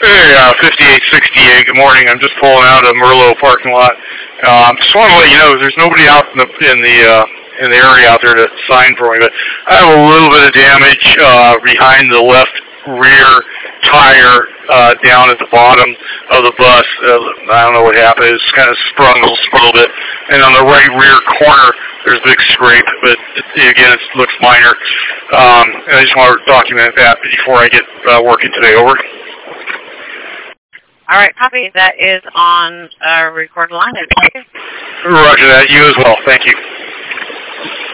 Hey, 5868. Good morning. I'm just pulling out of Merlot parking lot. Just want to let you know there's nobody out in the area out there to sign for me, but I have a little bit of damage behind the left rear tire down at the bottom of the bus. I don't know what happened. It's kind of sprung a little bit, and on the right rear corner there's a big scrape, but again it looks minor. And I just want to document that before I get working today. Over. All right, copy. That is on recorded line. Roger that. You as well. Thank you.